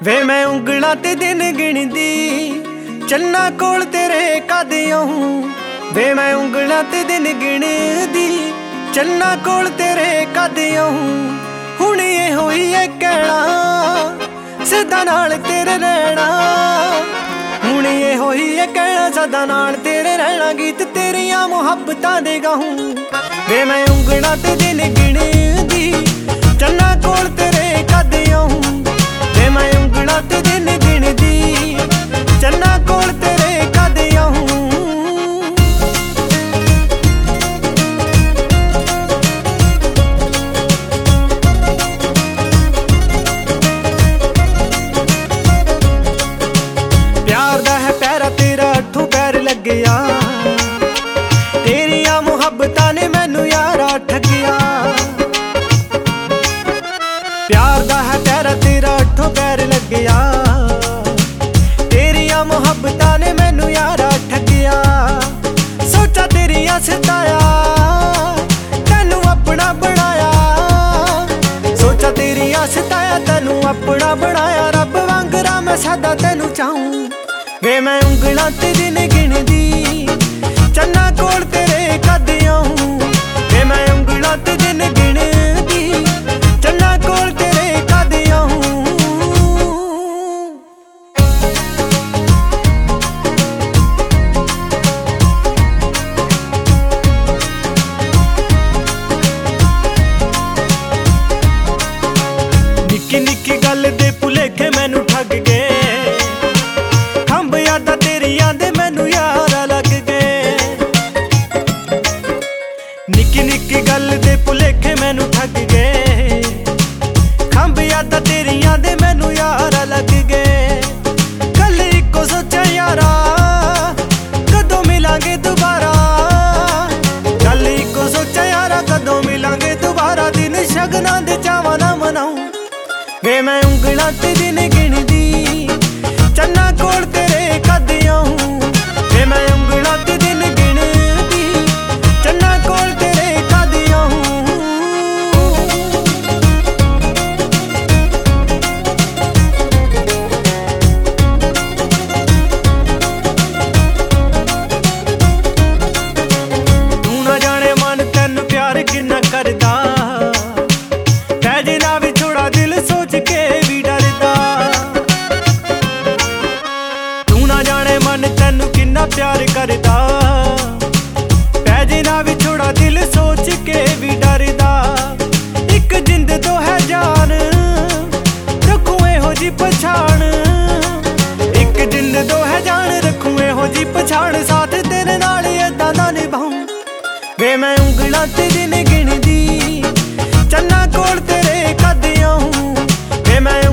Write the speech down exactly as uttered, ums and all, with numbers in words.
ਵੇ ਮੈਂ ਉਂਗਲਾਂ ਤੇ ਦਿਨ ਗਿਣਦੀ ਚੰਨਾ ਕੋਲ ਤੇਰੇ ਕਦ ਆਉਂ। ਵੇ ਮੈਂ ਉਂਗਲਾਂ ਤੇ ਦਿਨ ਗਿਣਦੀ ਚੰਨਾ ਕੋਲ ਤੇਰੇ ਕਦ ਆਉਂ। ਹੁਣ ਇਹ ਹੋਈ ਏ ਕਹਿਣਾ ਸਦਾ ਨਾਲ ਤੇਰੇ ਰਹਿਣਾ। ਹੁਣ ਇਹ ਹੋਈ ਏ ਕਹਿਣਾ ਸਦਾ ਨਾਲ ਤੇਰੇ ਰਹਿਣਾ। ਗੀਤ ਤੇਰੀਆਂ ਮੁਹੱਬਤਾਂ ਦੇ ਗਾਉਂ। ਵੇ ਮੈਂ ਉਂਗਲਾਂ ਤੇ ਦਿਨ ਗਿਣਦੀ ਚੰਨਾ ਕੋਲ ਤੇਰੇ ਕਦ ਆਉਂ। ਵੇ ਮੈਂ ਉਂਗਲਾਂ ਤੇ ਦਿਨ ਗਿਣਦੀ ਚੰਨਾ ਕੋਲ ਤੇਰੇ ਕਦ ਆਉਂ। ਪਿਆਰ ਦਾ ਹੈ ਪੈਰਾ ਤੇਰਾ ਅੱਠੋਂ ਪੈਰ ਲੱਗਿਆ। ਤੇਰੀਆਂ ਮੁਹੱਬਤਾਂ ਨੇ ਮੈਨੂੰ ਯਾਰਾ ਠੱਗਿਆ। ਪਿਆਰ ਦਾ ਹੈ ਪੈਰਾ ਤੇਰਾ ਅੱਠੋਂ ਪੈਰ ਲੱਗਿਆ। ਤੇਰੀਆਂ ਮੁਹੱਬਤਾਂ ਨੇ ਮੈਨੂੰ ਯਾਰਾ ਠੱਗਿਆ। ਸੋਚਾਂ ਤੇਰੀਆਂ ਸਤਾਇਆ ਤੈਨੂੰ ਆਪਣਾ ਬਣਾਇਆ। ਸੋਚਾਂ ਤੇਰੀਆਂ ਸਤਾਇਆ ਤੈਨੂੰ ਆਪਣਾ ਬਣਾਇਆ। ਰੱਬ ਵਾਂਗਰਾ ਮੈਂ ਸਦਾ ਤੈਨੂੰ ਚਾਹੂੰ। ਵੇ ਮੈਂ ਉਂਗਲਾਂ ਤੇ ਦਿਨ ਗਿਣਦੀ ਚੰਨਾ ਕੋਲ ਤੇਰੇ ਕਦ ਆਉਂ। ਵੇ ਮੈਂ ਉਂਗਲਾਂ ਤੇ ਦਿਨ ਗਿਣਦੀ ਚੰਨਾ ਕੋਲ ਤੇਰੇ ਕਦ ਆਉਂ। ਨਿੱਕੀ ਨਿੱਕੀ ਗੱਲ ਦੇ ਭੁਲੇਖੇ ਮੈਨੂੰ ਠੱਗ ਗਏ। ਖੰਭ ਯਾਦਾਂ ਤੇਰੀਆਂ ਦੇ ਮੈਨੂੰ ਯਾਰਾ ਲੱਗ ਗਏ। ਨਿੱਕੀ ਨਿੱਕੀ ਗੱਲ ਦੇ ਭੁਲੇਖੇ ਮੈਨੂੰ ਠੱਗ ਗਏ। ਖੰਭ ਯਾਦਾਂ ਤੇਰੀਆਂ ਦੇ ਮੈਨੂੰ ਯਾਰਾ ਲੱਗ ਗਏ। ਕੱਲ ਇੱਕੋ ਸੋਚਿਆ ਯਾਰਾ ਕਦੋਂ ਮਿਲਾਂਗੇ ਦੁਬਾਰਾ। ਕੱਲ ਇੱਕੋ ਸੋਚਿਆ ਯਾਰਾ ਕਦੋਂ ਮਿਲਾਂਗੇ ਦੁਬਾਰਾ। ਦਿਨ ਸ਼ਗਨਾਂ ਦੇ ਚਾਵਾਂ ਨਾ ਮਨਾਉਂ। ਵੇ ਮੈਂ ਉਂਗਲਾਂ ਤੇ ਦਿਨ ਗਿਣਦੀ ਚੰਨਾ ਕੋਲ ਤੇਰੇ ਕਦ ਆਉਂ। ਵੇ ਮੈਂ ਉਂਗਲਾਂ ਤੇ ਦਿਨ ਗਿਣਦੀ ਚੰਨਾ ਕੋਲ ਤੇਰੇ ਕਦ ਆਉਂ। ਤੂੰ ਨਾ ਜਾਣੇ ਮਨ ਤੈਨੂੰ ਪਿਆਰ ਕਿੰਨਾ ਕਰਦਾ। ਪੈ ਜੇ ਨਾ ਵਿਛੋੜਾ ਦਿਲ ਸੋਚ ਕੇ ਵੀ ਡਰਦਾ। ਤੂੰ ਨਾ ਜਾਣੇ ਮਨ ਤੈਨੂੰ ਕਿੰਨਾ ਪਿਆਰ ਕਰਦਾ। ਪੈ ਜੇ ਨਾ ਵਿਛੋੜਾ ਦਿਲ ਸੋਚ ਕੇ ਵੀ ਡਰਦਾ। ਇੱਕ ਜਿੰਦ ਤੋਂ ਹੈ ਜਾਨ ਰੱਖੂ ਇਹੋ ਜੀ ਪਛਾਣ। ਇੱਕ ਜਿੰਦ ਤੋਂ ਹੈ ਜਾਨ ਰੱਖੂ ਇਹੋ ਜੀ ਪਛਾਣ। ਸਾਥ ਤੇਰੇ ਨਾਲ ਏਦਾਂ ਦਾ ਨਿਭਾਉਂ। ਵੇ ਮੈਂ ਉਂਗਲਾਂ ਤੇ ਦਿਨ ਗਿਣਦੀ ਚੰਨਾ ਕੋਲ ਤੇਰੇ ਕਦ ਆਉਂ। ਵੇ ਮੈਂ